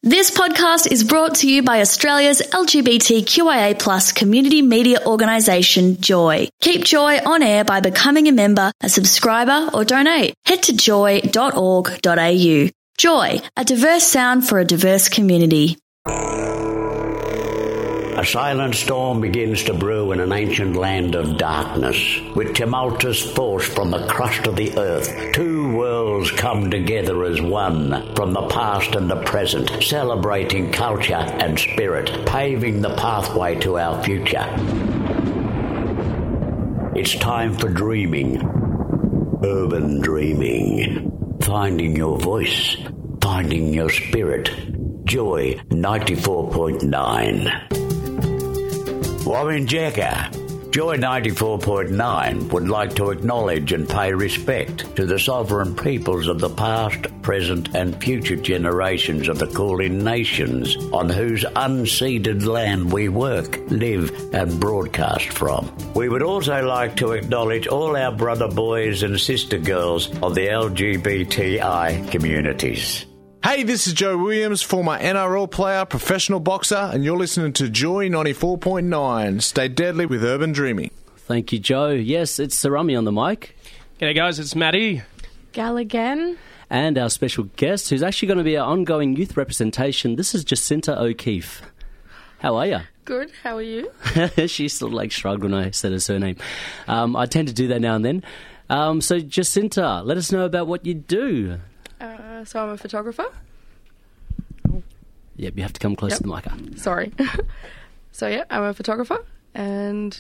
This podcast is brought to you by Australia's LGBTQIA+ community media organisation, Joy. Keep Joy on air by becoming a member, a subscriber or donate. Head to joy.org.au. Joy, a diverse sound for a diverse community. A silent storm begins to brew in an ancient land of darkness. With tumultuous force from the crust of the earth, two worlds come together as one, from the past and the present, celebrating culture and spirit, paving the pathway to our future. It's time for dreaming. Urban dreaming. Finding your voice. Finding your spirit. Joy 94.9. Wawinjeka, Joy 94.9 would like to acknowledge and pay respect to the sovereign peoples of the past, present and future generations of the Kulin nations on whose unceded land we work, live and broadcast from. We would also like to acknowledge all our brother boys and sister girls of the LGBTI communities. Hey, this is Joe Williams, former NRL player, professional boxer, and you're listening to Joy 94.9. Stay deadly with Urban Dreaming. Thank you, Joe. Yes, it's Sarami on the mic. G'day, guys. It's Maddie. Gal again. And our special guest, who's actually going to be our ongoing youth representation. This is Jacinta O'Keefe. How are you? Good. How are you? She sort of shrugged when I said her surname. I tend to do that now and then. So, Jacinta, let us know about what you do. So I'm a photographer. Yep, you have to come close to the mic. Sorry. So yeah, I'm a photographer and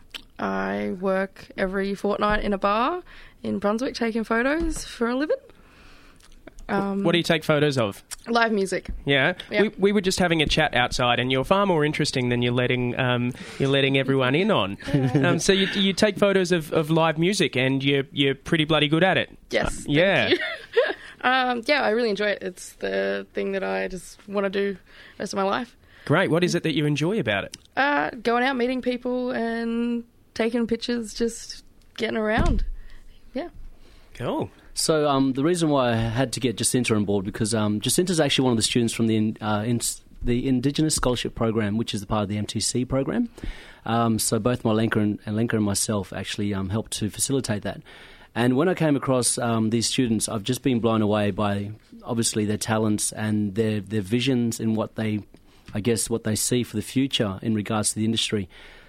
I work every fortnight in a bar in Brunswick taking photos for a living. What do you take photos of? Live music. Yeah. Yep. We were just having a chat outside and you're far more interesting than you're letting everyone in on. So you take photos of live music and you're pretty bloody good at it. Yes. Yeah. Thank you. Yeah, I really enjoy it. It's the thing that I just want to do the rest of my life. Great. What is it that you enjoy about it? Going out, meeting people and taking pictures, just getting around. Yeah. Cool. So the reason why I had to get Jacinta on board, because Jacinta's actually one of the students from the Indigenous Scholarship Program, which is the part of the MTC program. So both Lenka and myself actually helped to facilitate that. And when I came across these students, I've just been blown away by, obviously, their talents and their visions and what they see for the future in regards to the industry.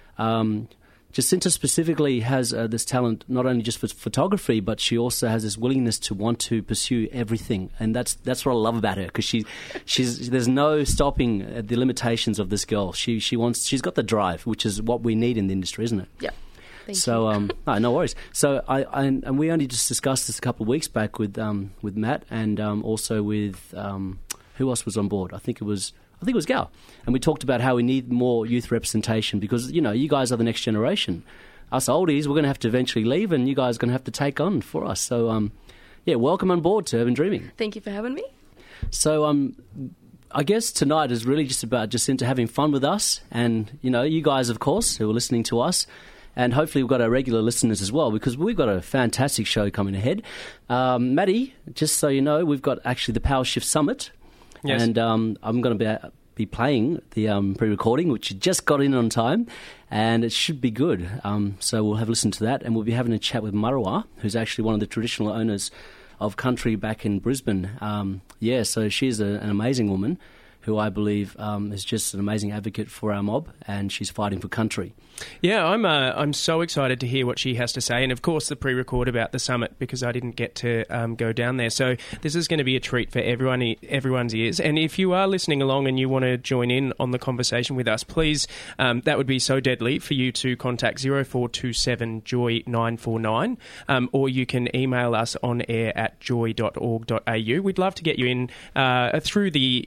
Jacinta specifically has this talent not only just for photography, but she also has this willingness to want to pursue everything, and that's what I love about her, because there's no stopping the limitations of this girl. She's got the drive, which is what we need in the industry, isn't it? Yeah. Thank you. No worries. So and we only just discussed this a couple of weeks back with Matt and also with who else was on board? I think it was Gal, and we talked about how we need more youth representation because you guys are the next generation. Us oldies, we're going to have to eventually leave, and you guys are going to have to take on for us. So welcome on board to Urban Dreaming. Thank you for having me. So I guess tonight is really just about Jacinta having fun with us, and you guys, of course, who are listening to us. And hopefully we've got our regular listeners as well, because we've got a fantastic show coming ahead. Maddie, just so you know, we've got actually the Power Shift Summit. Yes. And I'm going to be playing the pre-recording, which you just got in on time, and it should be good. So we'll have a listen to that, and we'll be having a chat with Marawa, who's actually one of the traditional owners of country back in Brisbane. So she's an amazing woman who I believe is just an amazing advocate for our mob, and she's fighting for country. Yeah, I'm so excited to hear what she has to say, and of course the pre-record about the summit, because I didn't get to go down there. So this is going to be a treat for everyone's ears. And if you are listening along and you want to join in on the conversation with us, please, that would be so deadly for you to contact 0427 Joy 949, or you can email us on air at joy.org.au. We'd love to get you in through the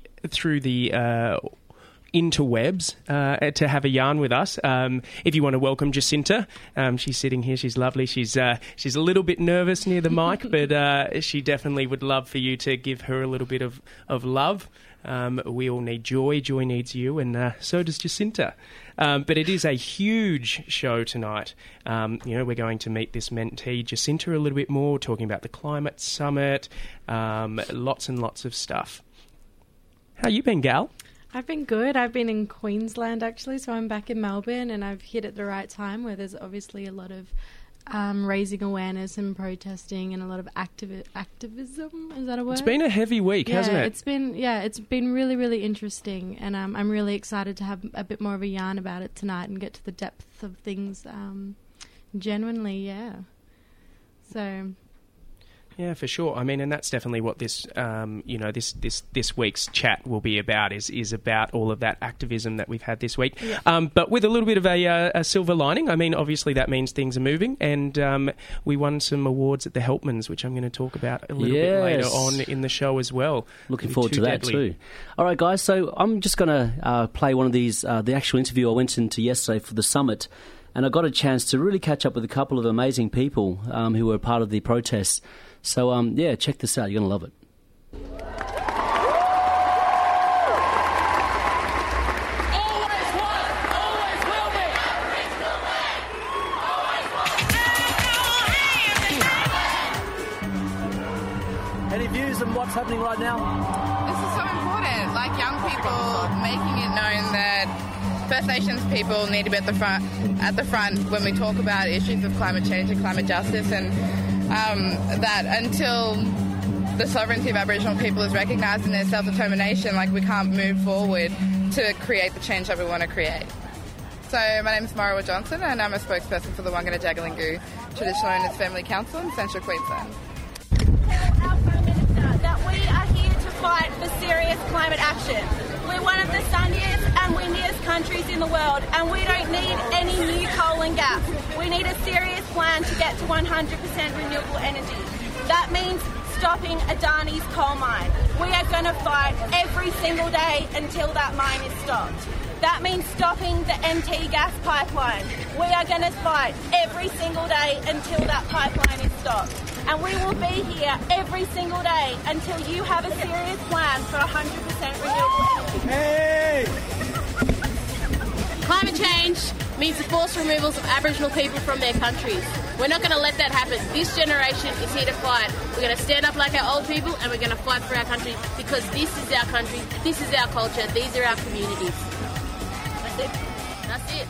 interwebs to have a yarn with us. If you want to welcome Jacinta, she's sitting here. She's lovely. She's a little bit nervous near the mic, but she definitely would love for you to give her a little bit of love. We all need joy. Joy needs you, and so does Jacinta. But it is a huge show tonight. We're going to meet this mentee, Jacinta, a little bit more, talking about the climate summit, lots and lots of stuff. How you been, Gal? I've been good. I've been in Queensland, actually, so I'm back in Melbourne, and I've hit at the right time where there's obviously a lot of raising awareness and protesting and a lot of activism. Is that a word? It's been a heavy week, hasn't it? It's been really, really interesting, and I'm really excited to have a bit more of a yarn about it tonight and get to the depth of things genuinely, yeah. So... Yeah, for sure. I mean, and that's definitely what this, this week's chat will be about. Is about all of that activism that we've had this week, but with a little bit of a silver lining. I mean, obviously that means things are moving, and we won some awards at the Helpmans, which I'm going to talk about a little bit later on in the show as well. Looking forward to that too. All right, guys. So I'm just going to play one of these. The actual interview I went into yesterday for the summit. And I got a chance to really catch up with a couple of amazing people who were part of the protests. So, check this out. You're going to love it. Always was, always will be. Any views on what's happening right now? This is so important. Like young people making it known that First Nations people need to be at the front when we talk about issues of climate change and climate justice, and that until the sovereignty of Aboriginal people is recognised in their self-determination, like we can't move forward to create the change that we want to create. So my name is Marawa Johnson, and I'm a spokesperson for the Wangana Jagalingou Traditional Owners Family Council in Central Queensland. Our Prime Minister, that we are here to fight for serious climate action. We're one of the sunniest and windiest countries in the world, and we don't need any new coal and gas. We need a serious plan to get to 100% renewable energy. That means stopping Adani's coal mine. We are going to fight every single day until that mine is stopped. That means stopping the MT gas pipeline. We are going to fight every single day until that pipeline is stopped. And we will be here every single day until you have a serious plan for 100% renewable energy. Hey! Climate change means the forced removals of Aboriginal people from their countries. We're not going to let that happen. This generation is here to fight. We're going to stand up like our old people, and we're going to fight for our country, because this is our country, this is our culture, these are our communities. That's it. That's it.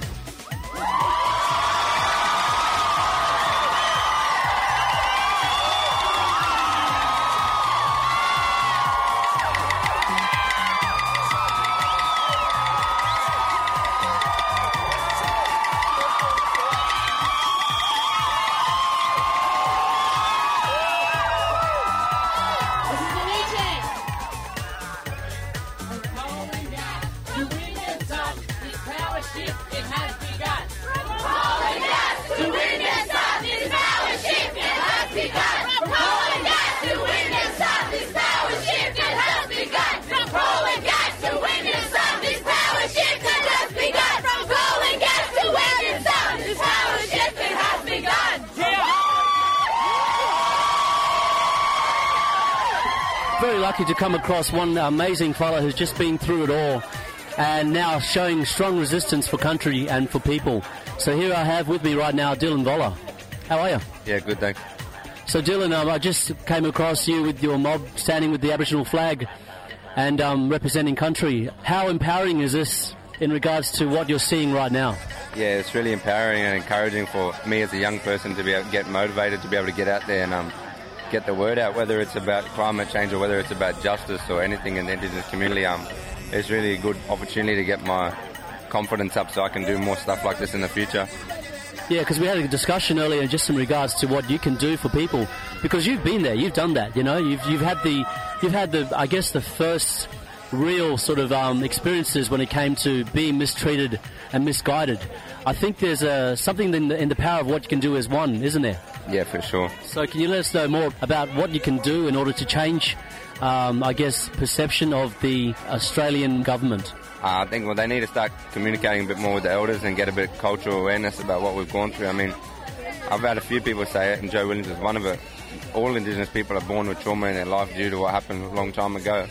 Very lucky to come across one amazing fella who's just been through it all and now showing strong resistance for country and for people. So here I have with me right now Dylan Voller. How are you? Yeah, good, thanks. So Dylan, I just came across you with your mob standing with the Aboriginal flag and representing country. How empowering is this in regards to what you're seeing right now? Yeah, it's really empowering and encouraging for me as a young person to be able to get motivated, to be able to get out there and get the word out, whether it's about climate change or whether it's about justice or anything in the Indigenous community. It's really a good opportunity to get my confidence up so I can do more stuff like this in the future. Yeah, because we had a discussion earlier just in regards to what you can do for people, because you've been there, you've done that, you know, you've had the I guess the first real sort of experiences when it came to being mistreated and misguided. I think there's something in the power of what you can do as one, isn't there? Yeah, for sure. So can you let us know more about what you can do in order to change, I guess, perception of the Australian government? I think they need to start communicating a bit more with the elders and get a bit of cultural awareness about what we've gone through. I mean, I've had a few people say it, and Joe Williams is one of it. All Indigenous people are born with trauma in their life due to what happened a long time ago.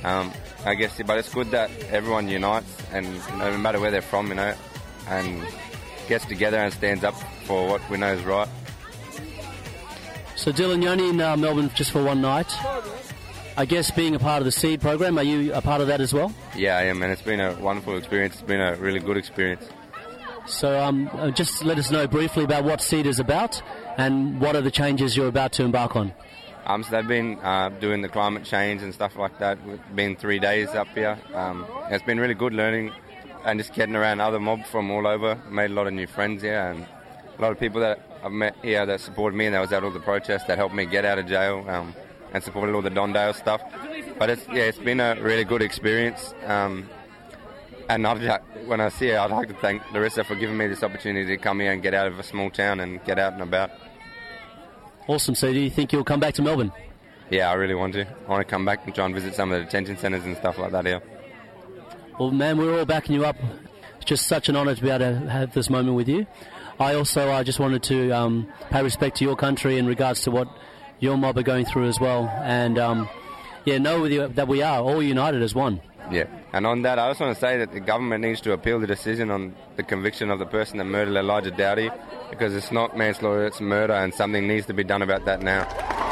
I guess, but it's good that everyone unites, and no matter where they're from, you know, and gets together and stands up for what we know is right. So Dylan, you're only in Melbourne just for one night. I guess being a part of the SEED program, are you a part of that as well? Yeah, I am, and it's been a wonderful experience. It's been a really good experience. So just let us know briefly about what SEED is about and what are the changes you're about to embark on. So they've been doing the climate change and stuff like that. It's been 3 days up here. It's been really good learning and just getting around other mobs from all over. Made a lot of new friends here and a lot of people that I've met here that supported me and that was at all the protests that helped me get out of jail and supported all the Don Dale stuff. But it's been a really good experience. And when I see her, I'd like to thank Larissa for giving me this opportunity to come here and get out of a small town and get out and about. Awesome. So do you think you'll come back to Melbourne? Yeah, I really want to. I want to come back and try and visit some of the detention centres and stuff like that here. Well, man, we're all backing you up. It's just such an honour to be able to have this moment with you. I just wanted to pay respect to your country in regards to what your mob are going through as well. And, know with you that we are all united as one. Yeah, and on that, I just want to say that the government needs to appeal the decision on the conviction of the person that murdered Elijah Dowdy, because it's not manslaughter, it's murder, and something needs to be done about that now.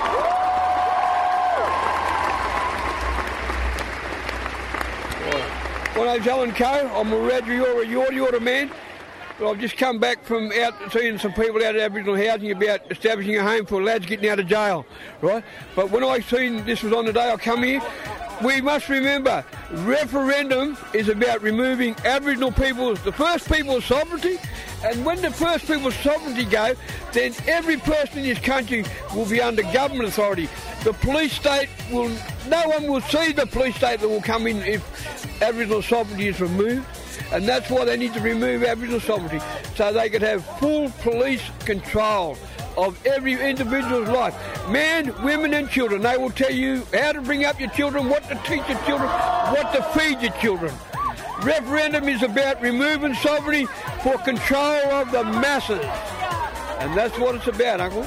My name's Alan Coe. I'm a Yorta man. But I've just come back from out seeing some people out at Aboriginal housing about establishing a home for lads getting out of jail, right? But when I seen this was on the day I come here, we must remember, referendum is about removing Aboriginal people's, the first people's sovereignty, and when the first people's sovereignty go, then every person in this country will be under government authority. The police state no one will see the police state that will come in if Aboriginal sovereignty is removed. And that's why they need to remove Aboriginal sovereignty, so they could have full police control of every individual's life. Men, women and children. They will tell you how to bring up your children, what to teach your children, what to feed your children. Referendum is about removing sovereignty for control of the masses. And that's what it's about, Uncle.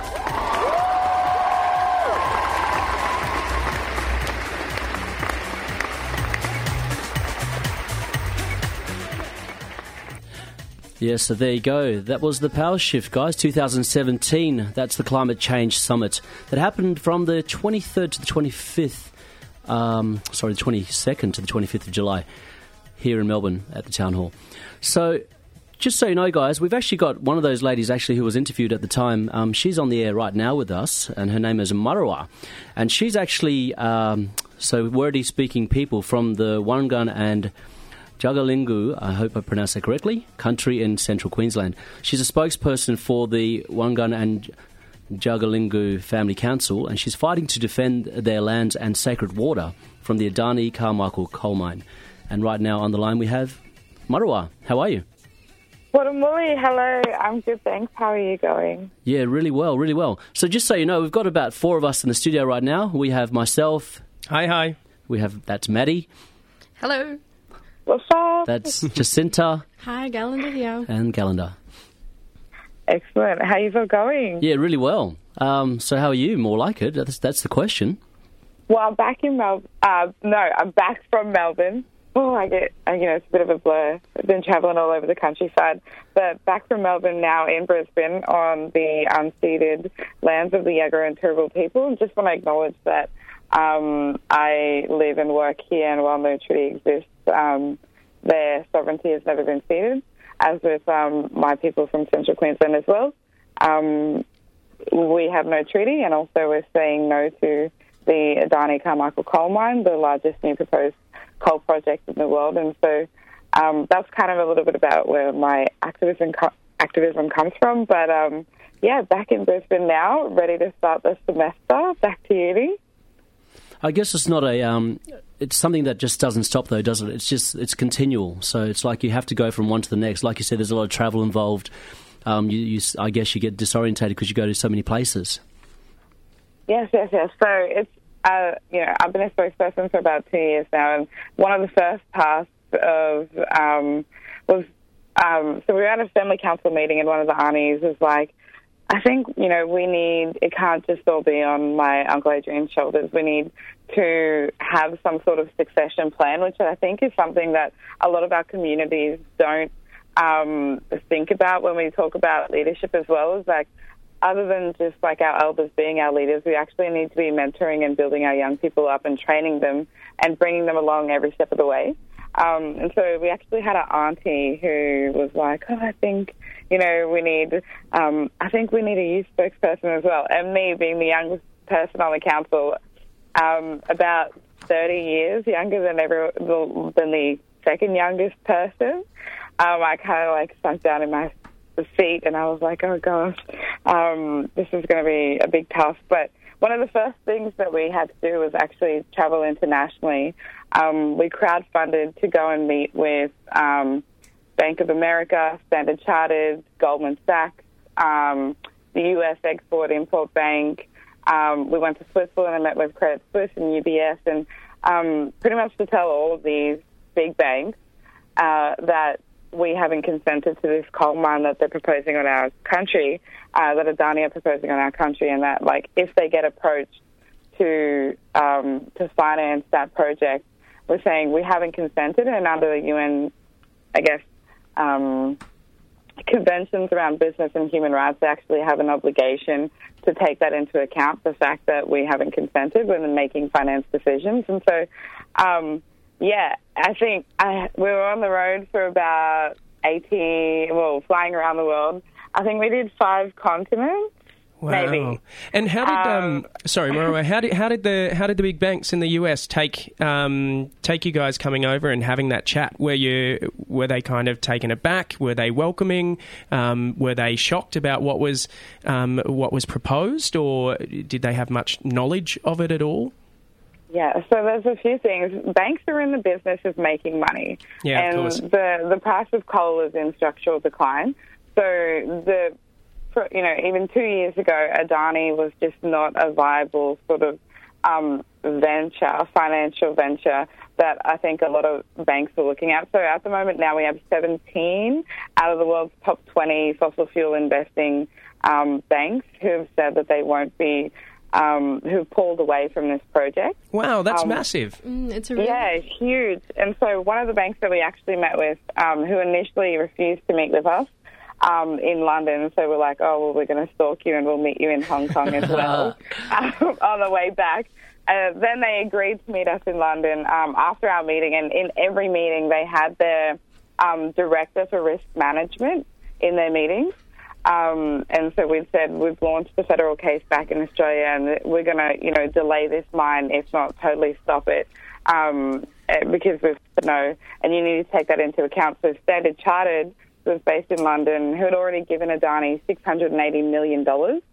Yeah, so there you go. That was the Power Shift, guys, 2017. That's the Climate Change Summit that happened from the 23rd to the 25th, the 22nd to the 25th of July here in Melbourne at the Town Hall. So just so you know, guys, we've actually got one of those ladies actually who was interviewed at the time. She's on the air right now with us, and her name is Marua. And she's actually, Wurdi speaking people from the Wurrungun and Jagalingou, I hope I pronounced that correctly, country in central Queensland. She's a spokesperson for the Wurrungun and Jagalingou Family Council, and she's fighting to defend their lands and sacred water from the Adani Carmichael coal mine. And right now on the line we have Marua. How are you? Watamuli, hello. I'm good, thanks. How are you going? Yeah, really well, really well. So just so you know, we've got about 4 of us in the studio right now. We have myself. Hi. That's Maddie. Hello. What's up? That's Jacinta. Hi, Galanda here. And Galanda. Excellent. How are you all going? Yeah, really well. So how are you? More like it. That's the question. Well, I'm back in Melbourne. I'm back from Melbourne. Oh, it's a bit of a blur. I've been travelling all over the countryside. But back from Melbourne now in Brisbane on the unceded lands of the Yagara and Turrbal people. Just want to acknowledge that I live and work here, and while no treaty exists, their sovereignty has never been ceded, as with my people from central Queensland as well. We have no treaty, and also we're saying no to the Adani Carmichael coal mine, the largest new proposed coal project in the world. And so that's kind of a little bit about where my activism comes from. But back in Brisbane now, ready to start the semester, back to uni. I guess it's not it's something that just doesn't stop though, does it? It's continual. So it's like you have to go from one to the next. Like you said, there's a lot of travel involved. I guess you get disorientated because you go to so many places. Yes. So it's, I've been a spokesperson for about 2 years now, and one of the first tasks was we were at a family council meeting, and one of the aunties was like, I think, it can't just all be on my Uncle Adrian's shoulders. We need to have some sort of succession plan, which I think is something that a lot of our communities don't think about when we talk about leadership as well. Is like, other than just like our elders being our leaders, we actually need to be mentoring and building our young people up and training them and bringing them along every step of the way. And so we actually had an auntie who was like, I think, we need a youth spokesperson as well. And me being the youngest person on the council, about 30 years younger than the second youngest person, I kind of like sunk down in my seat and I was like, oh gosh, this is going to be a big task. But one of the first things that we had to do was actually travel internationally. We crowdfunded to go and meet with Bank of America, Standard Chartered, Goldman Sachs, the US Export-Import Bank. We went to Switzerland and met with Credit Suisse and UBS, and pretty much to tell all of these big banks that we haven't consented to this coal mine that they're proposing on our country, that Adani are proposing on our country, and that, like, if they get approached to finance that project, we're saying we haven't consented, and under the UN, I guess, conventions around business and human rights, they actually have an obligation to take that into account, the fact that we haven't consented when making finance decisions. And so, I think we were on the road for about flying around the world. I think we did 5 continents. Wow. Maybe. And how did Marwa, how did the big banks in the US take you guys coming over and having that chat? Were they kind of taken aback? Were they welcoming? Were they shocked about what was proposed, or did they have much knowledge of it at all? Yeah, so there's a few things. Banks are in the business of making money. Yeah, and of course. The price of coal is in structural decline. So even 2 years ago, Adani was just not a viable sort of financial venture that I think a lot of banks are looking at. So at the moment now we have 17 out of the world's top 20 fossil fuel investing banks who have said that they won't be, who pulled away from this project. Wow, that's massive. It's it's huge. And so one of the banks that we actually met with, who initially refused to meet with us, in London, so we're like, we're going to stalk you and we'll meet you in Hong Kong as well on the way back. Then they agreed to meet us in London after our meeting, and in every meeting they had their director for risk management in their meetings. And so we've said we've launched a federal case back in Australia, and we're going to, delay this mine, if not totally stop it, because we've said no, and you need to take that into account. So Standard Chartered was based in London, who had already given Adani $680 million,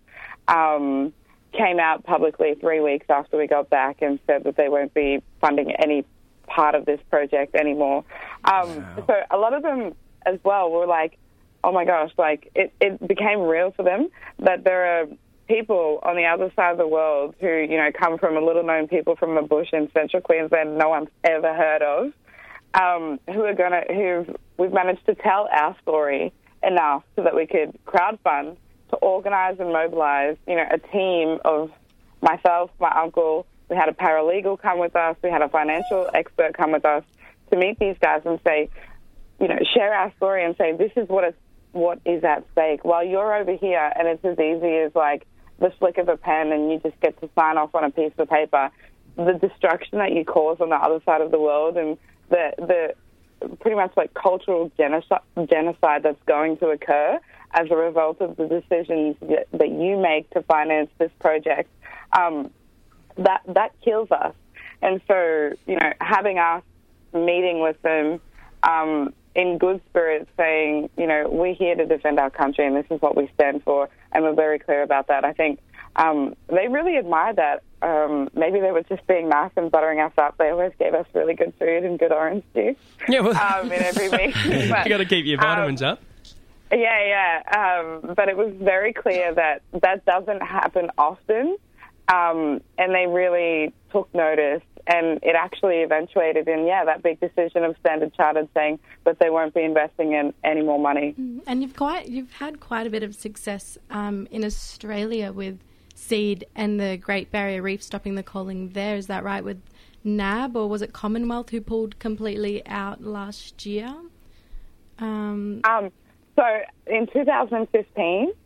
came out publicly 3 weeks after we got back and said that they won't be funding any part of this project anymore. So a lot of them as well were like, oh my gosh, like it became real for them that there are people on the other side of the world who, come from a little-known people from the bush in central Queensland no one's ever heard of, who we've managed to tell our story enough so that we could crowdfund to organise and mobilise, a team of myself, my uncle. We had a paralegal come with us. We had a financial expert come with us to meet these guys and say, share our story and say, this is what is at stake. While you're over here and it's as easy as like the flick of a pen and you just get to sign off on a piece of paper, the destruction that you cause on the other side of the world and the pretty much like cultural genocide that's going to occur as a result of the decisions that you make to finance this project, that kills us. And so, having us meeting with them in good spirits saying, we're here to defend our country and this is what we stand for, and we're very clear about that. I think they really admired that. Maybe they were just being nice and buttering us up. They always gave us really good food and good orange juice in every meeting. You got to keep your vitamins up. But it was very clear that doesn't happen often, and they really took notice. And it actually eventuated in, that big decision of Standard Chartered saying that they won't be investing in any more money. And you've had quite a bit of success in Australia with SEED and the Great Barrier Reef stopping the coaling there. Is that right, with NAB, or was it Commonwealth who pulled completely out last year? So in 2015,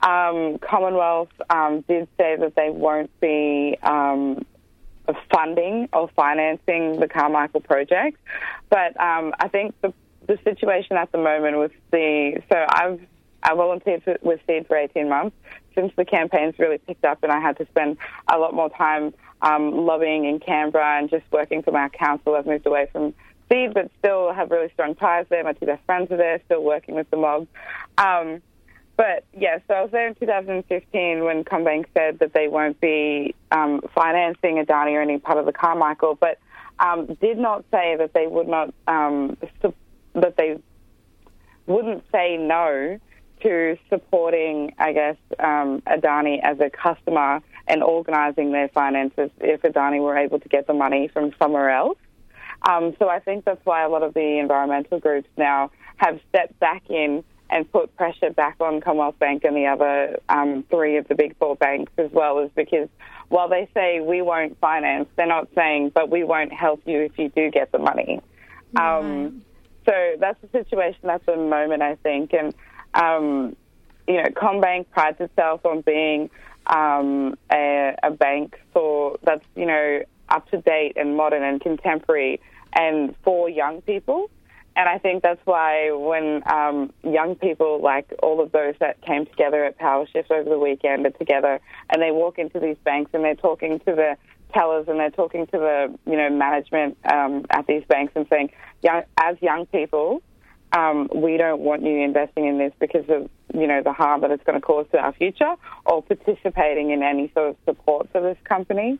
Commonwealth did say that they won't be funding or financing the Carmichael project. But I think the situation at the moment with I volunteered with SEED for 18 months. Since the campaign's really picked up and I had to spend a lot more time lobbying in Canberra and just working from our council, I've moved away from SEED, but still have really strong ties there. My two best friends are there, still working with the mob. But, yeah, so I was there in 2015 when CommBank said that they won't be financing Adani or any part of the Carmichael, but did not say that they would not, that they wouldn't say no to supporting, I guess, Adani as a customer and organising their finances if Adani were able to get the money from somewhere else. So I think that's why a lot of the environmental groups now have stepped back in and put pressure back on Commonwealth Bank and the other three of the big four banks as well, is because while they say we won't finance, they're not saying, but we won't help you if you do get the money. So that's the situation at the moment, I think. And, CommBank prides itself on being a bank that's, up to date and modern and contemporary and for young people. And I think that's why when young people, like all of those that came together at PowerShift over the weekend, are together and they walk into these banks and they're talking to the tellers and they're talking to the management at these banks and saying, as young people, we don't want you investing in this because of the harm that it's going to cause to our future, or participating in any sort of support for this company.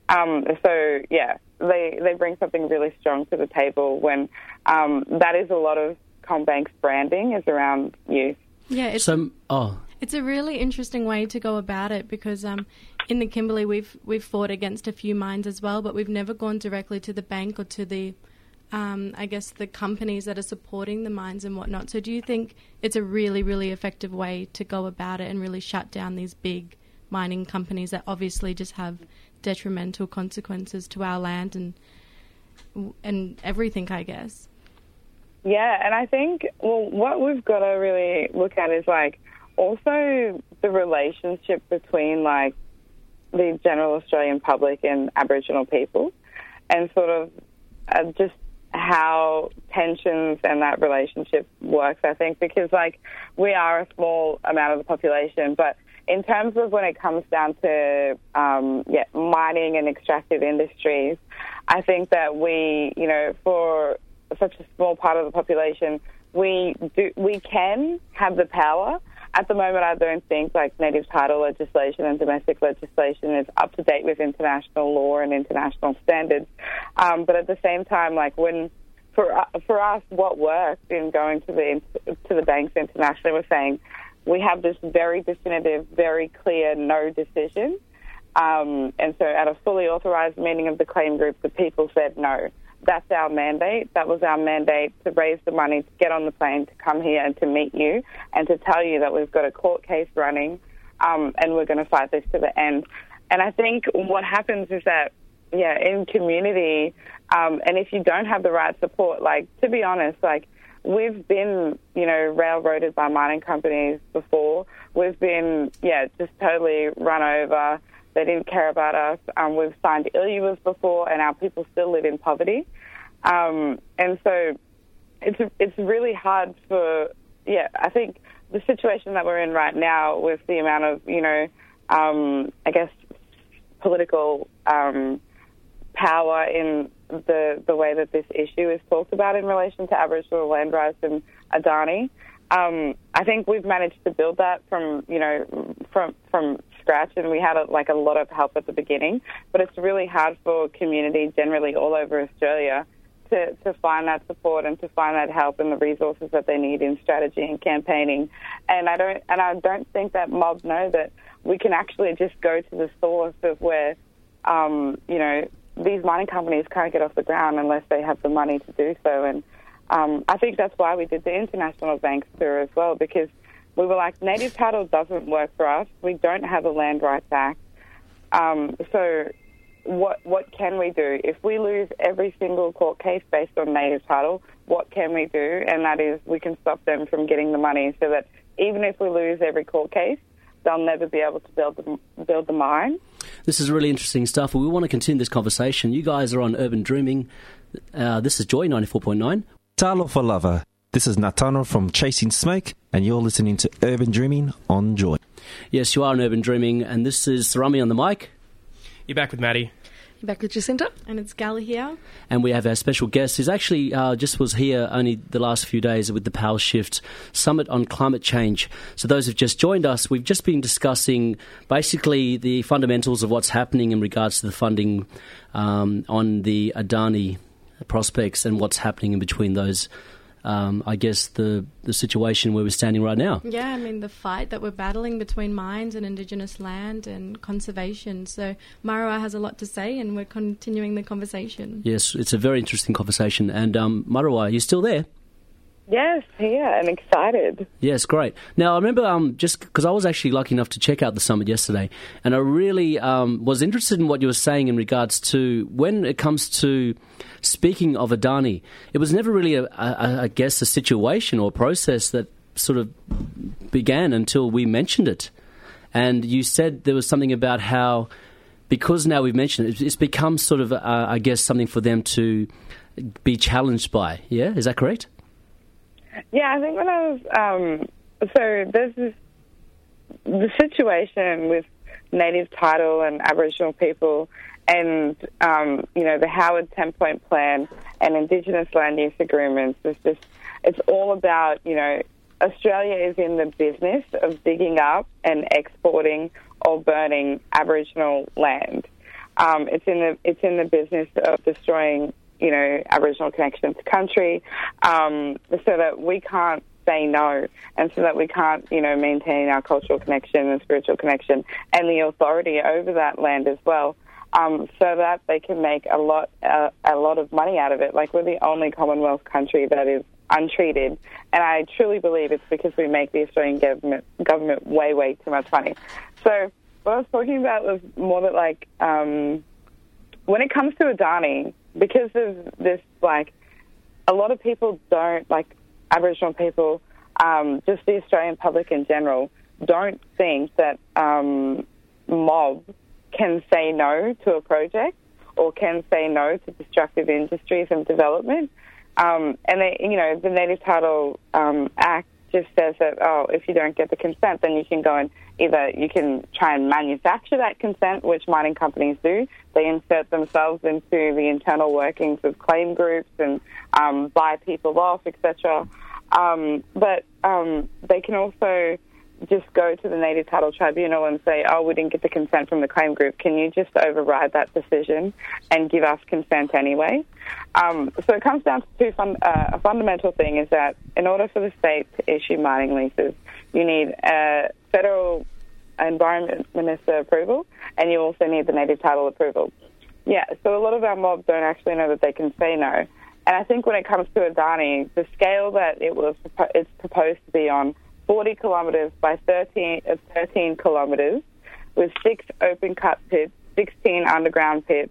They bring something really strong to the table when that is a lot of CommBank's branding is around youth. Yeah, it's a really interesting way to go about it because in the Kimberley we've fought against a few mines as well, but we've never gone directly to the bank or to the the companies that are supporting the mines and whatnot. So do you think it's a really, really effective way to go about it and really shut down these big mining companies that obviously just have detrimental consequences to our land and everything, I guess? Yeah, and I think, what we've got to really look at is, also the relationship between, the general Australian public and Aboriginal people, and sort of just how tensions and that relationship works, I think, because, we are a small amount of the population, but in terms of when it comes down to, mining and extractive industries, I think that we, for such a small part of the population, we can have the power. At the moment, I don't think native title legislation and domestic legislation is up to date with international law and international standards. But at the same time, when for us, what worked in going to the banks internationally was saying we have this very definitive, very clear no decision. And so at a fully authorised meeting of the claim group, the people said no. That's our mandate. That was our mandate, to raise the money, to get on the plane, to come here and to meet you and to tell you that we've got a court case running and we're going to fight this to the end. And I think what happens is that, in community, and if you don't have the right support, to be honest, we've been, railroaded by mining companies before. We've been, just totally run over. They didn't care about us. We've signed ILUAs before, and our people still live in poverty. And so it's really hard for, I think the situation that we're in right now with the amount of, political power in the way that this issue is talked about in relation to Aboriginal land rights and Adani. I think we've managed to build that from scratch, and we had a lot of help at the beginning, but it's really hard for community generally all over Australia to find that support and to find that help and the resources that they need in strategy and campaigning. And I don't think that mobs know that we can actually just go to the source of where these mining companies can't get off the ground unless they have the money to do so. And I think that's why we did the International Banks tour as well, because we were like, native title doesn't work for us. We don't have a Land Rights Act. So what can we do? If we lose every single court case based on native title, what can we do? And that is, we can stop them from getting the money, so that even if we lose every court case, they'll never be able to build the mine. This is really interesting stuff. We want to continue this conversation. You guys are on Urban Dreaming. This is Joy 94.9. Talo for Lover. This is Natano from Chasing Smoke, and you're listening to Urban Dreaming on Joy. Yes, you are on Urban Dreaming, and this is Sarami on the mic. You're back with Maddie. You're back with Jacinta. And it's Gala here. And we have our special guest who's actually just was here only the last few days with the Power Shift Summit on Climate Change. So those who've just joined us, we've just been discussing basically the fundamentals of what's happening in regards to the funding on the Adani prospects and what's happening in between those. I guess the situation where we're standing right now. Yeah, I mean, the fight that we're battling between mines and Indigenous land and conservation. So Marawa has a lot to say, and we're continuing the conversation. Yes, it's a very interesting conversation. And Marawa, are you still there? Yes, here, and excited. Yes, great. Now, I remember just because I was actually lucky enough to check out the summit yesterday, and I really was interested in what you were saying in regards to when it comes to speaking of Adani. It was never really, I guess, a situation or process that sort of began until we mentioned it. And you said there was something about how, because now we've mentioned it, it's become sort of, I guess, something for them to be challenged by. Yeah, is that correct? Yeah, I think when I was, so there's the situation with native title and Aboriginal people and, the Howard 10-point plan and Indigenous land use agreements. It's all about, Australia is in the business of digging up and exporting or burning Aboriginal land. It's in the business of destroying Aboriginal connection to country, so that we can't say no, and so that we can't, maintain our cultural connection and spiritual connection and the authority over that land as well, so that they can make a lot of money out of it. Like, we're the only Commonwealth country that is untreated, and I truly believe it's because we make the Australian government way, way too much money. So what I was talking about was more that, like, when it comes to Adani, because of this, like, a lot of people don't, like, Aboriginal people, just the Australian public in general, don't think that mob can say no to a project or can say no to destructive industries and development. And they, the Native Title Act just says that, if you don't get the consent, then you can go and either you can try and manufacture that consent, which mining companies do. They insert themselves into the internal workings of claim groups and buy people off, etc. But they can also just go to the Native Title Tribunal and say, we didn't get the consent from the claim group. Can you just override that decision and give us consent anyway? So it comes down to a fundamental thing is that in order for the state to issue mining leases, you need a federal environment minister approval, and you also need the Native Title approval. Yeah, so a lot of our mobs don't actually know that they can say no. And I think when it comes to Adani, the scale that it's proposed to be on, 40 kilometres by 13 kilometres with 6 open cut pits, 16 underground pits.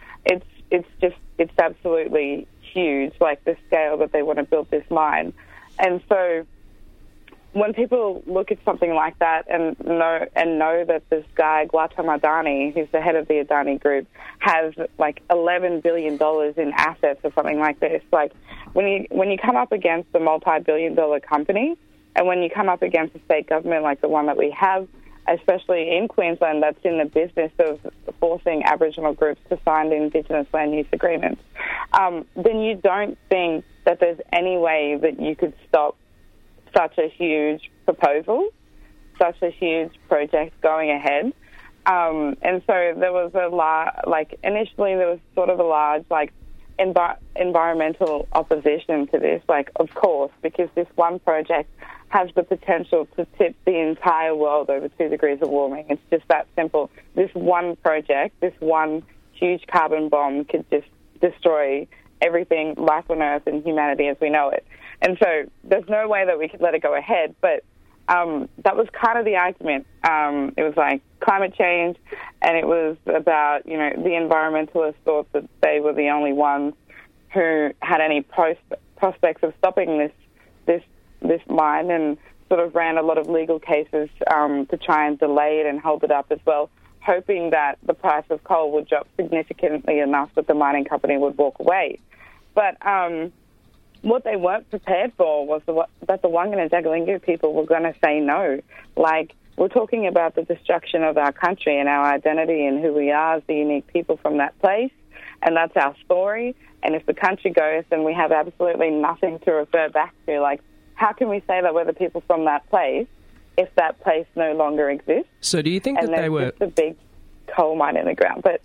It's absolutely huge, like the scale that they want to build this mine. And so when people look at something like that and know that this guy, Gautam Adani, who's the head of the Adani Group, has like $11 billion in assets or something like this, like when you come up against a multi-billion-dollar company, and when you come up against a state government like the one that we have, especially in Queensland, that's in the business of forcing Aboriginal groups to sign Indigenous land use agreements, then you don't think that there's any way that you could stop such a huge proposal, such a huge project going ahead. And so there was initially there was sort of a large, environmental opposition to this, of course, because this one project has the potential to tip the entire world over 2 degrees of warming. It's just that simple. This one project, this one huge carbon bomb could just destroy everything, life on Earth and humanity as we know it. And so there's no way that we could let it go ahead, but that was kind of the argument. It was like climate change, and it was about, the environmentalists thought that they were the only ones who had any prospects of stopping this mine, and sort of ran a lot of legal cases to try and delay it and hold it up as well, hoping that the price of coal would drop significantly enough that the mining company would walk away. But what they weren't prepared for was that the Wangan and Jagalingou people were going to say no. Like, we're talking about the destruction of our country and our identity and who we are as the unique people from that place, and that's our story. And if the country goes, then we have absolutely nothing to refer back to. Like, how can we say that we're the people from that place if that place no longer exists? So do you think and that they were... just a big coal mine in the ground. But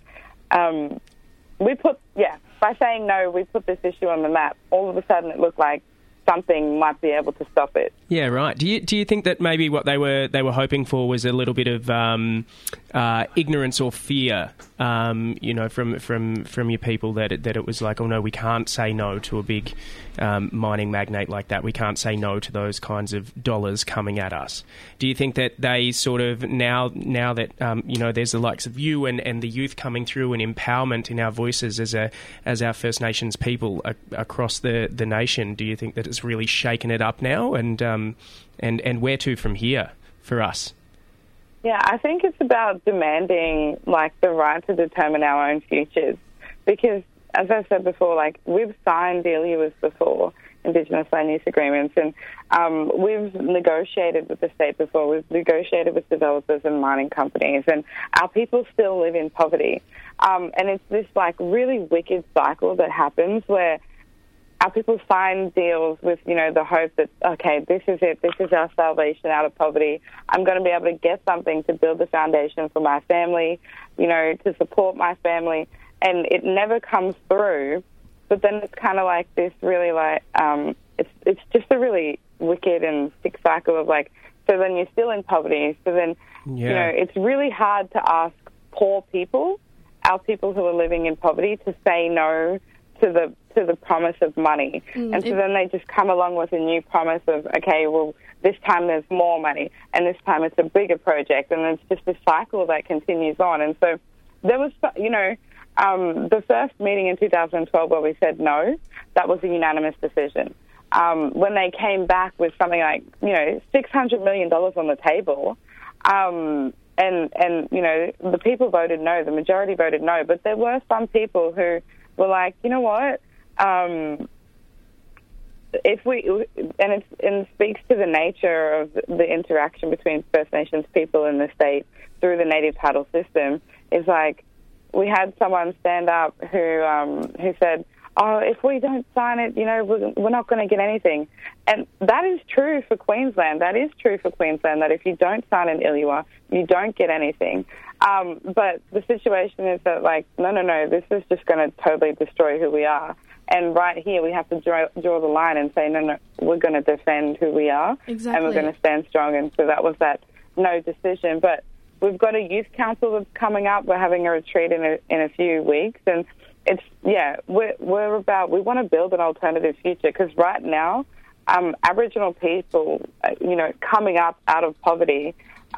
by saying no, we put this issue on the map. All of a sudden it looked like something might be able to stop it. Yeah, right. Do you think that maybe what they were hoping for was a little bit of ignorance or fear, from your people, that it was like, oh no, we can't say no to a big mining magnate like that. We can't say no to those kinds of dollars coming at us. Do you think that they sort of now that there's the likes of you and the youth coming through and empowerment in our voices as our First Nations people across the nation? Do you think that it's really shaken it up now, and where to from here for us? Yeah, I think it's about demanding, like, the right to determine our own futures. Because, as I said before, like, we've signed DLUs before, Indigenous Land Use Agreements, and we've negotiated with the state before. We've negotiated with developers and mining companies, and our people still live in poverty. And it's this, like, really wicked cycle that happens where our people sign deals with, the hope that, okay, this is it, this is our salvation out of poverty. I'm going to be able to get something to build the foundation for my family, to support my family, and it never comes through. But then it's kind of like this really, like, it's just a really wicked and sick cycle of, like, so then you're still in poverty. So then, it's really hard to ask poor people, our people who are living in poverty, to say no to the promise of money. And so then they just come along with a new promise of, okay, well, this time there's more money, and this time it's a bigger project, and it's just a cycle that continues on. And so there was, the first meeting in 2012 where we said no, that was a unanimous decision. When they came back with something like, $600 million on the table, and the people voted no, the majority voted no, but there were some people who were like, you know what, it speaks to the nature of the interaction between First Nations people and the state through the native title system, is like, we had someone stand up who said, oh, if we don't sign it, we're not going to get anything. And that is true for Queensland. That is true for Queensland, that if you don't sign an ILUA, you don't get anything. But the situation is that, like, no, this is just going to totally destroy who we are. And right here, we have to draw the line and say, no, we're going to defend who we are. Exactly. And we're going to stand strong. And so that was that no decision. But we've got a youth council that's coming up. We're having a retreat in a few weeks. And it's, we want to build an alternative future, because right now, Aboriginal people, coming up out of poverty,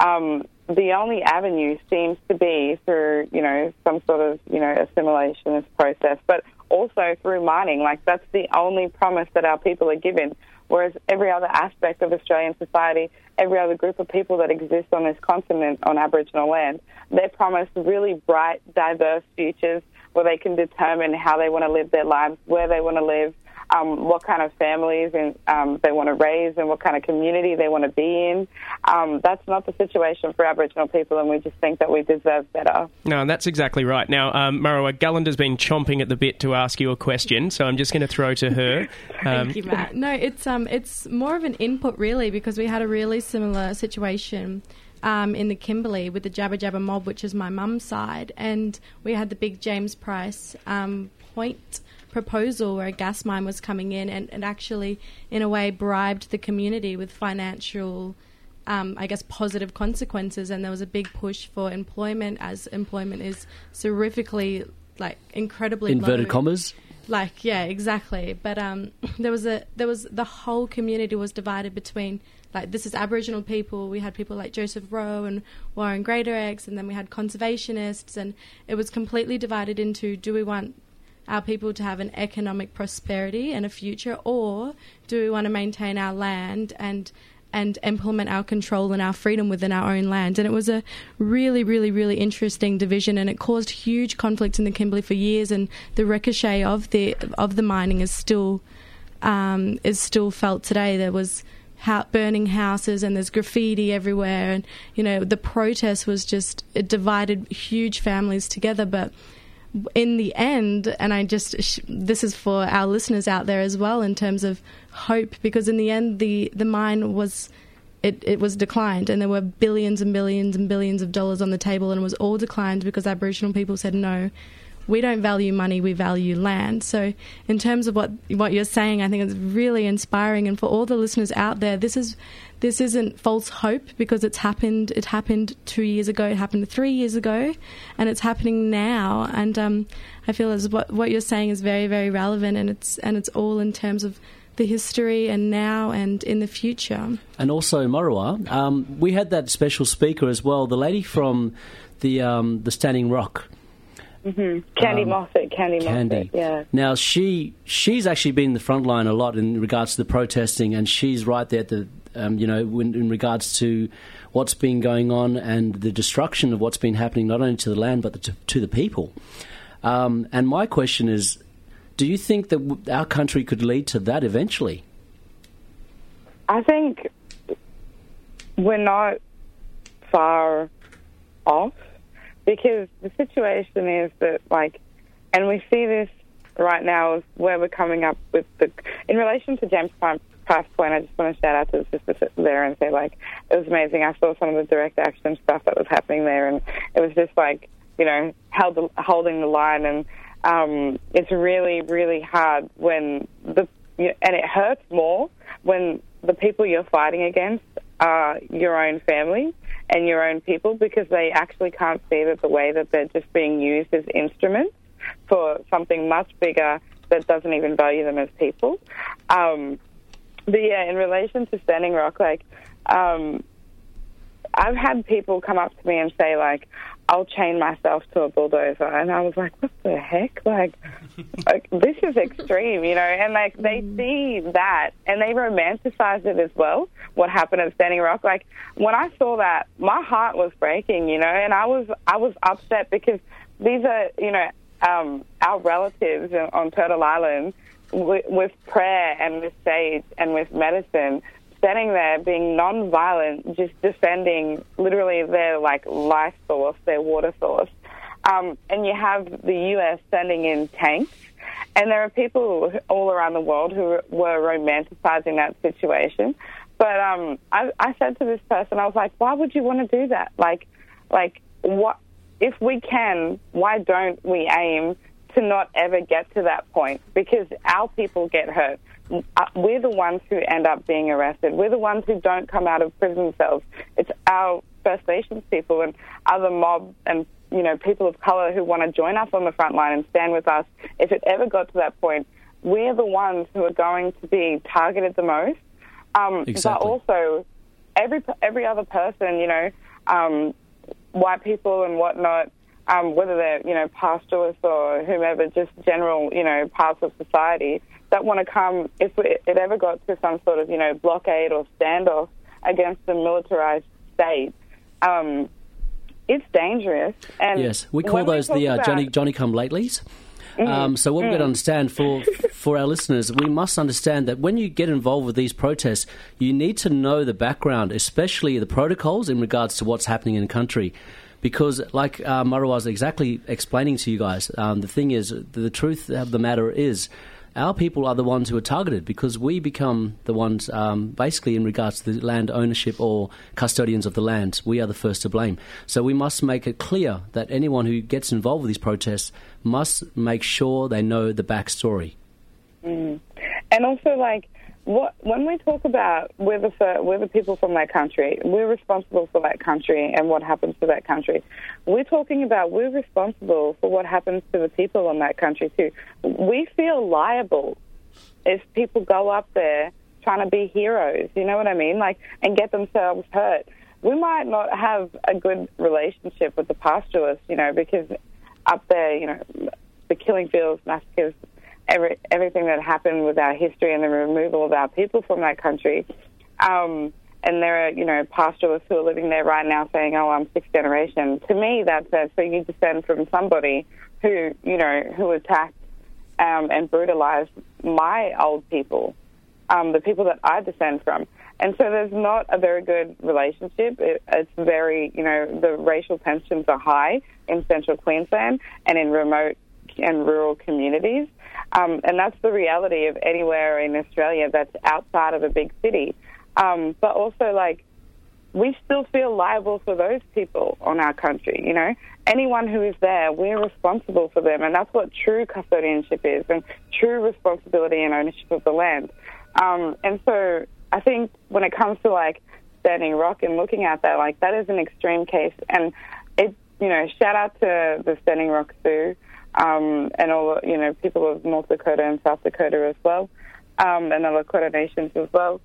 the only avenue seems to be through, some sort of, assimilationist process, but also through mining. Like, that's the only promise that our people are given, whereas every other aspect of Australian society, every other group of people that exist on this continent on Aboriginal land, they're promised really bright, diverse futures where they can determine how they want to live their lives, where they want to live, what kind of families they want to raise, and what kind of community they want to be in. That's not the situation for Aboriginal people, and we just think that we deserve better. No, that's exactly right. Now, Marwa, Galanda's been chomping at the bit to ask you a question, so I'm just going to throw to her. Thank you, Matt. No, it's more of an input, really, because we had a really similar situation in the Kimberley with the Jabba Jabba mob, which is my mum's side, and we had the big James Price point proposal where a gas mine was coming in and actually, in a way, bribed the community with financial, positive consequences. And there was a big push for employment, as employment is terrifically, incredibly inverted low. Commas. Exactly. But there was the whole community was divided between, this is Aboriginal people. We had people like Joseph Rowe and Warren Greatorex, and then we had conservationists, and it was completely divided into, do we want our people to have an economic prosperity and a future, or do we want to maintain our land and and implement our control and our freedom within our own land. And it was a really, really, really interesting division, and it caused huge conflict in the Kimberley for years. And the ricochet of the mining is still felt today. There was burning houses, and there's graffiti everywhere, and the protest was just, it divided huge families together. But in the end, and this is for our listeners out there as well in terms of hope, because in the end the mine was it was declined, and there were billions and billions and billions of dollars on the table, and it was all declined because Aboriginal people said, no, we don't value money, we value land. So in terms of what you're saying, I think it's really inspiring. And for all the listeners out there, this isn't false hope, because it's happened. It happened 2 years ago. It happened 3 years ago, and it's happening now. And I feel as what you're saying is very, very relevant, and it's all in terms of the history and now and in the future. And also, Marwa, we had that special speaker as well, the lady from the Standing Rock. Mm-hmm. Candy Moffat, yeah. Now, she's actually been in the front line a lot in regards to the protesting, and she's right there at the, in regards to what's been going on and the destruction of what's been happening not only to the land but to the people. And my question is, do you think that our country could lead to that eventually? I think we're not far off. Because the situation is that, and we see this right now where we're coming up with in relation to James Price Point, I just want to shout out to the sisters there and say, it was amazing. I saw some of the direct action stuff that was happening there, and it was just holding the line, and it's really, really hard when and it hurts more when the people you're fighting against are your own family and your own people, because they actually can't see that the way that they're just being used as instruments for something much bigger that doesn't even value them as people. But yeah, in relation to Standing Rock, I've had people come up to me and say, I'll chain myself to a bulldozer. And I was like, what the heck? This is extreme, and they see that and they romanticize it as well, what happened at Standing Rock. When I saw that, my heart was breaking, and I was upset, because these are, our relatives on Turtle Island with prayer and with sage and with medicine, standing there being non-violent, just defending literally their life source, their water source. And you have the US sending in tanks, and there are people all around the world who were romanticizing that situation. But I said to this person, I was like, why would you want to do that? What if we can? Why don't we aim to not ever get to that point? Because our people get hurt. We're the ones who end up being arrested. We're the ones who don't come out of prison cells. It's our First Nations people and other mob and people of colour who want to join us on the front line and stand with us. If it ever got to that point, we're the ones who are going to be targeted the most. Exactly. But also, every other person, white people and whatnot, whether they're pastoralists or whomever, just general, parts of society that want to come, if it ever got to some sort of, blockade or standoff against the militarized state, it's dangerous. And yes, we call those the Johnny-come-latelys. So what we've got to understand for our listeners, we must understand that when you get involved with these protests, you need to know the background, especially the protocols in regards to what's happening in the country. Because like Marwa was exactly explaining to you guys, the thing is, the truth of the matter is, our people are the ones who are targeted, because we become the ones, basically in regards to the land ownership or custodians of the land. We are the first to blame. So we must make it clear that anyone who gets involved with these protests must make sure they know the backstory. Mm. And also, when we talk about we're the people from that country, we're responsible for that country and what happens to that country. We're talking about we're responsible for what happens to the people in that country too. We feel liable if people go up there trying to be heroes, you know what I mean? And get themselves hurt. We might not have a good relationship with the pastoralists, because up there, the killing fields, massacres, everything that happened with our history and the removal of our people from that country. And and there are, pastoralists who are living there right now saying, oh, I'm sixth generation. To me, that says, so you descend from somebody who attacked and brutalized my old people, the people that I descend from. And so there's not a very good relationship. It's very, the racial tensions are high in central Queensland and in remote and rural communities. And that's the reality of anywhere in Australia that's outside of a big city. But also, we still feel liable for those people on our country, Anyone who is there, we're responsible for them. And that's what true custodianship is, and true responsibility and ownership of the land. And so I think when it comes to, Standing Rock and looking at that, that is an extreme case. And shout out to the Standing Rock Sioux, and all, people of North Dakota and South Dakota as well, and the Lakota Nations as well.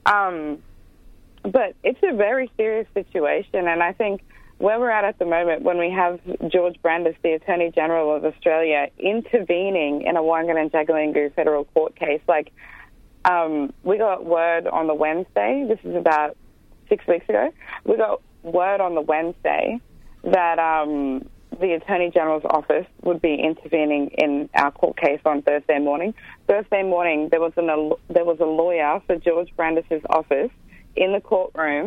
But it's a very serious situation, and I think where we're at the moment, when we have George Brandis, the Attorney General of Australia, intervening in a Wangan and Jagalingou federal court case, we got word on the Wednesday, this is about 6 weeks ago, we got word on the Wednesday that the Attorney General's office would be intervening in our court case on Thursday morning. Thursday morning, there was a lawyer for George Brandis's office in the courtroom,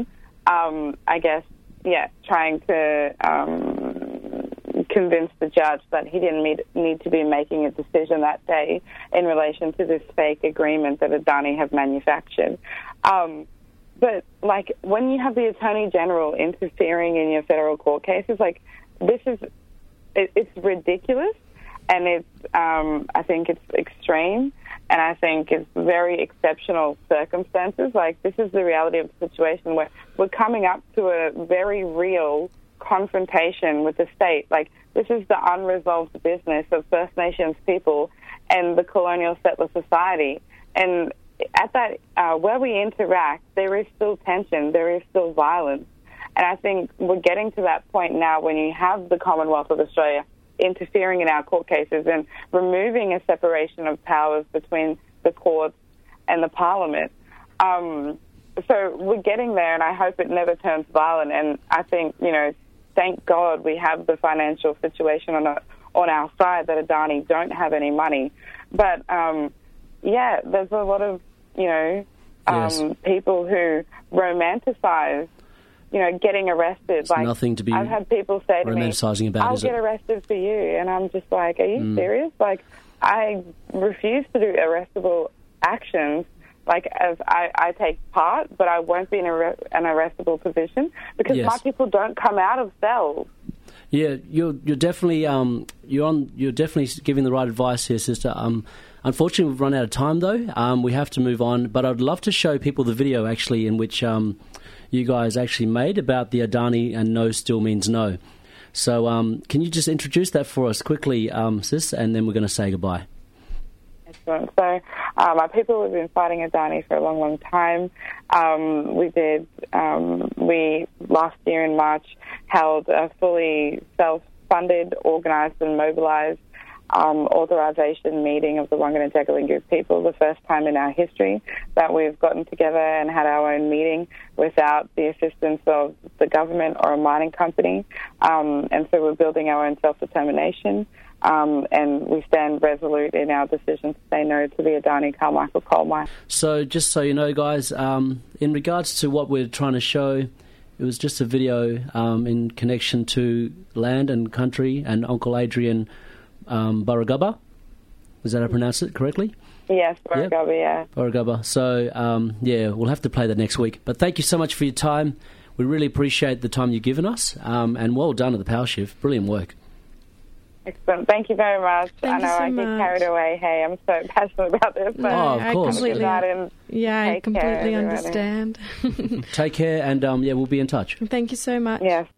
trying to convince the judge that he didn't need to be making a decision that day in relation to this fake agreement that Adani have manufactured. But, when you have the Attorney General interfering in your federal court cases, it's ridiculous, and it's, I think it's extreme, and I think it's very exceptional circumstances. This is the reality of the situation where we're coming up to a very real confrontation with the state. This is the unresolved business of First Nations people and the colonial settler society. And at that, where we interact, there is still tension, there is still violence. And I think we're getting to that point now when you have the Commonwealth of Australia interfering in our court cases and removing a separation of powers between the courts and the Parliament. So we're getting there, and I hope it never turns violent. And I think, thank God we have the financial situation on our side that Adani don't have any money. But, there's a lot of, people who romanticize getting arrested. It's nothing to be I've had people say to me, I'll get arrested for you. And I'm just like, are you serious? I refuse to do arrestable actions. As I take part, but I won't be in an arrestable position because my people don't come out of cells. Yeah, you're definitely you're definitely giving the right advice here, sister. Unfortunately, we've run out of time though. We have to move on, but I'd love to show people the video actually in which you guys actually made about the Adani and no still means no. So can you just introduce that for us quickly, sis, and then we're going to say goodbye. Excellent. So our people have been fighting Adani for a long, long time. We last year in March held a fully self-funded, organised and mobilised authorisation meeting of the Wangan and Jagalingou people, the first time in our history that we've gotten together and had our own meeting without the assistance of the government or a mining company. And so we're building our own self-determination. And we stand resolute in our decision to say no to the Adani Carmichael coal mine. So just so you know, guys, in regards to what we're trying to show, it was just a video in connection to land and country and Uncle Adrian Burragubba. Is that how I pronounce it correctly? Yes, Burragubba, yeah. Burragubba. So, we'll have to play that next week. But thank you so much for your time. We really appreciate the time you've given us. And well done at the Power Shift. Brilliant work. Excellent. Thank you very much. Thank you so I much. get carried away. Hey, I'm so passionate about this. But of course. I completely understand. Take care, and we'll be in touch. Thank you so much. Yes.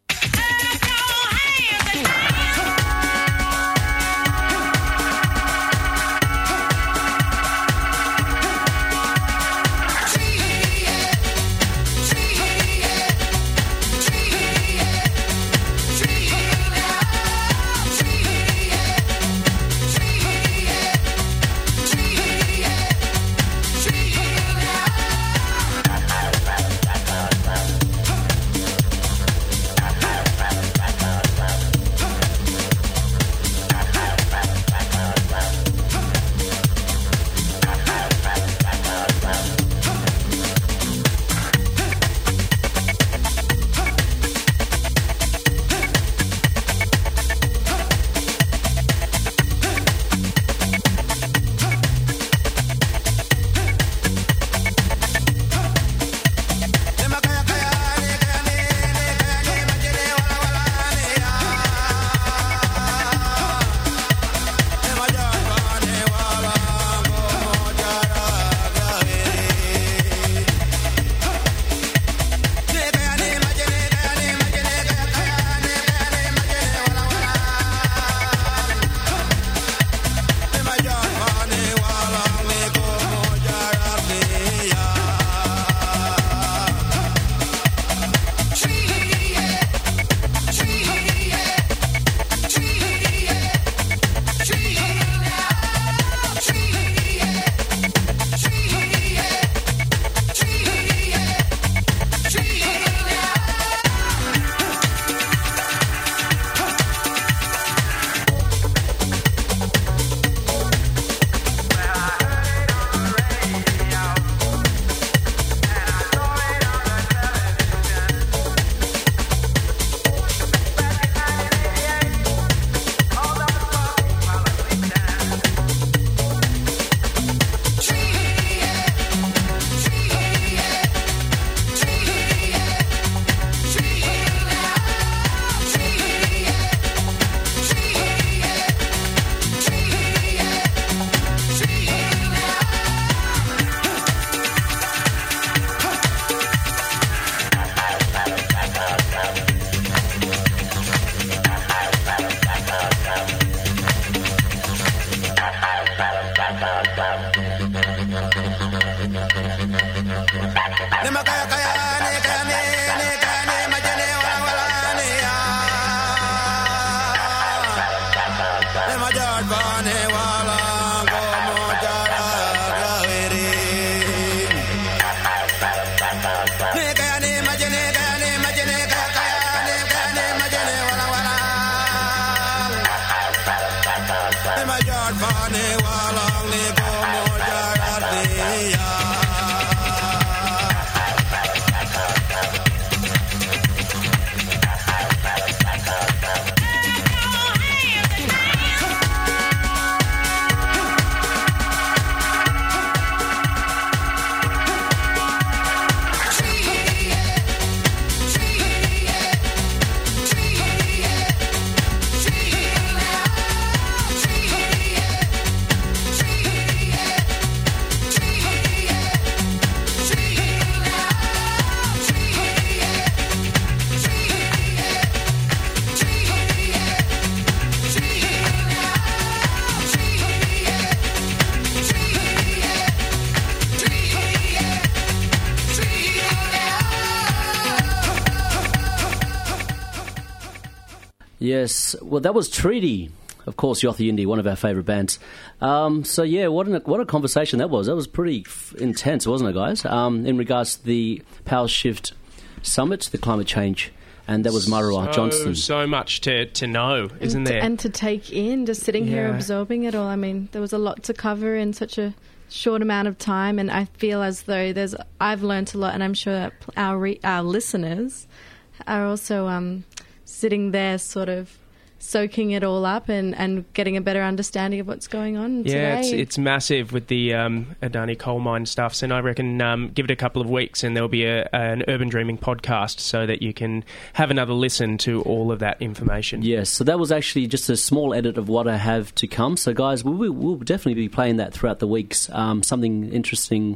Yes, well, that was Treaty. Of course, Yothu Yindi, one of our favourite bands. So, yeah, what a conversation that was. That was pretty intense, wasn't it, guys? In regards to the Power Shift Summit, the climate change, and that was Marua Johnston. So much to know, isn't there? And to take in, just sitting here absorbing it all. I mean, there was a lot to cover in such a short amount of time, and I feel as though I've learnt a lot, and I'm sure our listeners are also sitting there sort of soaking it all up and getting a better understanding of what's going on today. Yeah, it's massive with the Adani coal mine stuff, and I reckon give it a couple of weeks and there'll be an Urban Dreaming podcast so that you can have another listen to all of that information. Yes, so that was actually just a small edit of what I have to come. So guys, we'll definitely be playing that throughout the weeks. Something interesting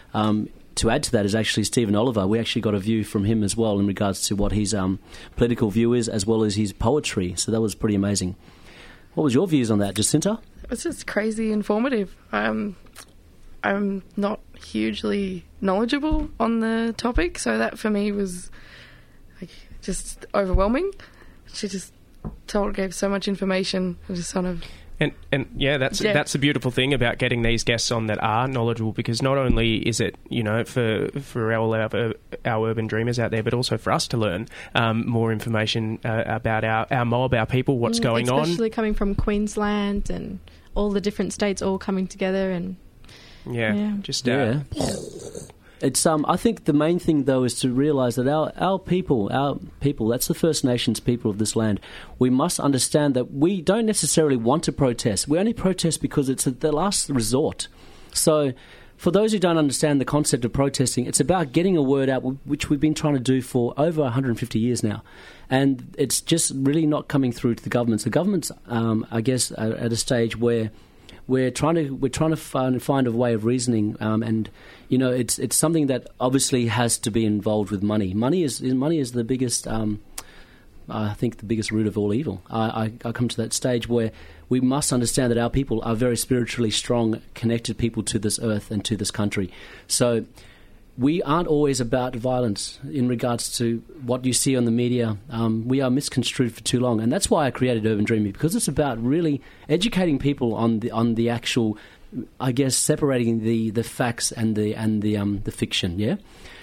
to add to that is actually Stephen Oliver. We actually got a view from him as well in regards to what his political view is, as well as his poetry. So that was pretty amazing. What was your views on that, Jacinta? It was just crazy informative. I'm not hugely knowledgeable on the topic, so that for me was just overwhelming. She just gave so much information. I just sort of... And yeah, that's the beautiful thing about getting these guests on that are knowledgeable, because not only is it, for all our urban dreamers out there, but also for us to learn more information about our mob, our people, what's going on. Especially coming from Queensland and all the different states all coming together and... It's I think the main thing though is to realise that our people, that's the First Nations people of this land. We must understand that we don't necessarily want to protest. We only protest because it's the last resort. So, for those who don't understand the concept of protesting, it's about getting a word out, which we've been trying to do for over 150 years now, and it's just really not coming through to the governments. The governments, I guess, are at a stage where we're trying to find a way of reasoning, and it's something that obviously has to be involved with money. Money is the biggest, I think, the biggest root of all evil. I come to that stage where we must understand that our people are very spiritually strong, connected people to this earth and to this country. So we aren't always about violence in regards to what you see on the media. We are misconstrued for too long, and that's why I created Urban Dreaming, because it's about really educating people on the actual, I guess, separating the facts and the fiction. Yeah.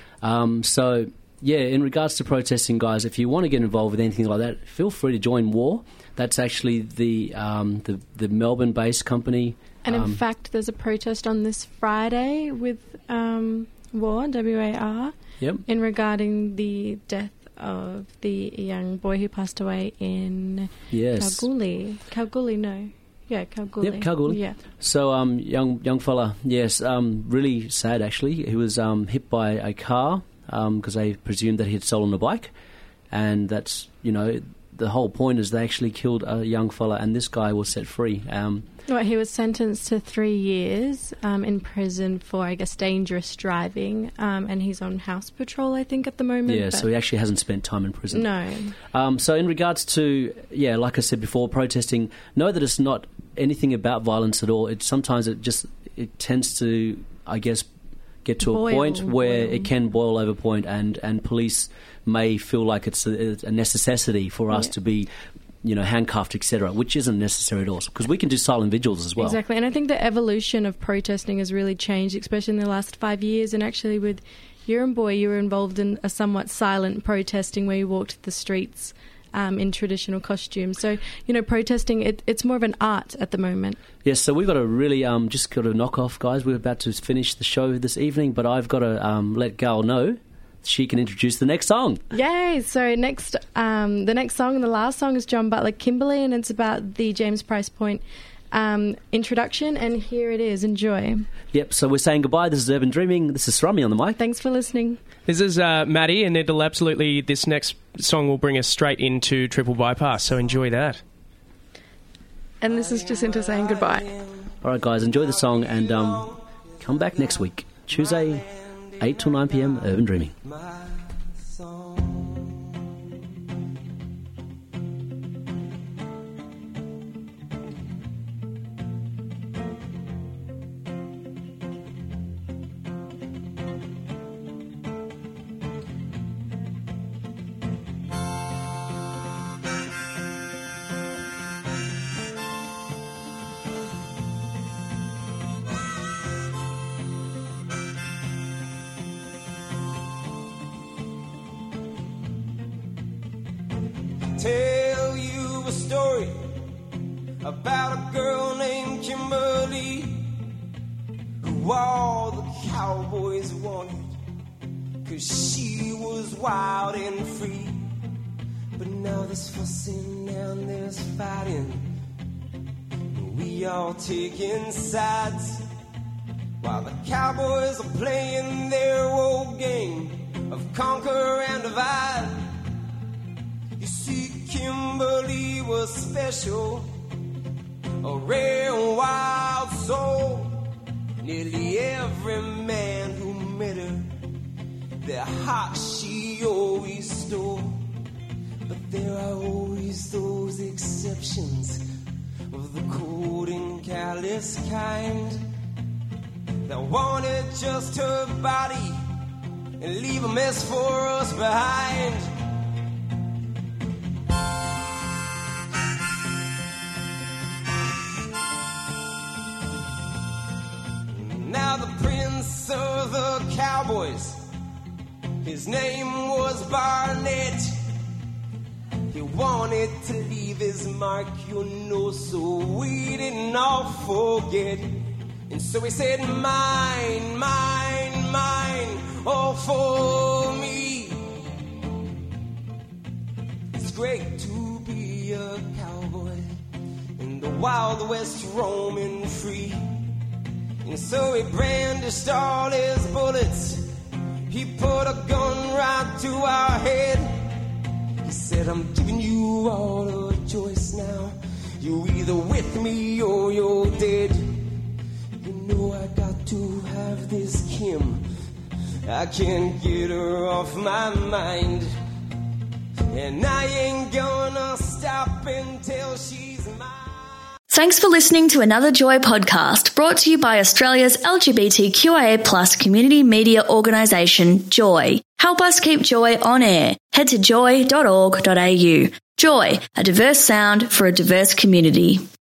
So yeah, in regards to protesting, guys, if you want to get involved with anything like that, feel free to join WAR. That's actually the Melbourne-based company. And in fact, there's a protest on this Friday with WAR, W-A-R, in regarding the death of the young boy who passed away in Kalgoorlie. Kalgoorlie. Yep, Kalgoorlie. Yeah. So, young fella, yes, really sad actually. He was hit by a car because they presumed that he had stolen a bike, and that's, the whole point is they actually killed a young fella, and this guy was set free. He was sentenced to 3 years in prison for, I guess, dangerous driving, and he's on house patrol, I think, at the moment. Yeah, so he actually hasn't spent time in prison. No. So in regards to, like I said before, protesting, know that it's not anything about violence at all. Sometimes it tends to, I guess, get to a point where it can boil over point, and police may feel like it's a necessity for us to be, handcuffed, etc., which isn't necessary at all, because we can do silent vigils as well. Exactly, and I think the evolution of protesting has really changed, especially in the last 5 years. And actually with Yirramboi, you were involved in a somewhat silent protesting where you walked the streets in traditional costumes. So, protesting, it's more of an art at the moment. Yes, so we've got to really just got to knock off, guys. We're about to finish the show this evening, but I've got to let Gal know she can introduce the next song. Yay! So the next song and the last song is John Butler Kimberly, and it's about the James Price Point introduction, and here it is. Enjoy. Yep, so we're saying goodbye. This is Urban Dreaming. This is Srami on the mic. Thanks for listening. This is Maddie, and this next song will bring us straight into Triple Bypass, so enjoy that. And this is Jacinta saying goodbye. All right, guys, enjoy the song, and come back next week, Tuesday, 8 till 9 p.m, Urban Dreaming. Tell you a story about a girl named Kimberly who all the cowboys wanted, 'cause she was wild and free. But now there's fussing and there's fighting, we all taking sides, while the cowboys are playing their old game of conquer and divide. You see, Kimberly was special, a rare and wild soul. Nearly every man who met her, their heart she always stole. But there are always those exceptions of the cold and callous kind that wanted just her body and leave a mess for us behind. Now the prince of the cowboys, his name was Barnett. He wanted to leave his mark, so we didn't all forget. And so he said, mine, mine, mine, all for me. It's great to be a cowboy in the Wild West, roaming free. And so he brandished all his bullets, he put a gun right to our head. He said, I'm giving you all a choice now, you're either with me or you're dead. You know I got to have this Kim, I can't get her off my mind, and I ain't gonna stop until she's mine. Thanks for listening to another Joy podcast brought to you by Australia's LGBTQIA+ community media organisation, Joy. Help us keep Joy on air. Head to joy.org.au. Joy, a diverse sound for a diverse community.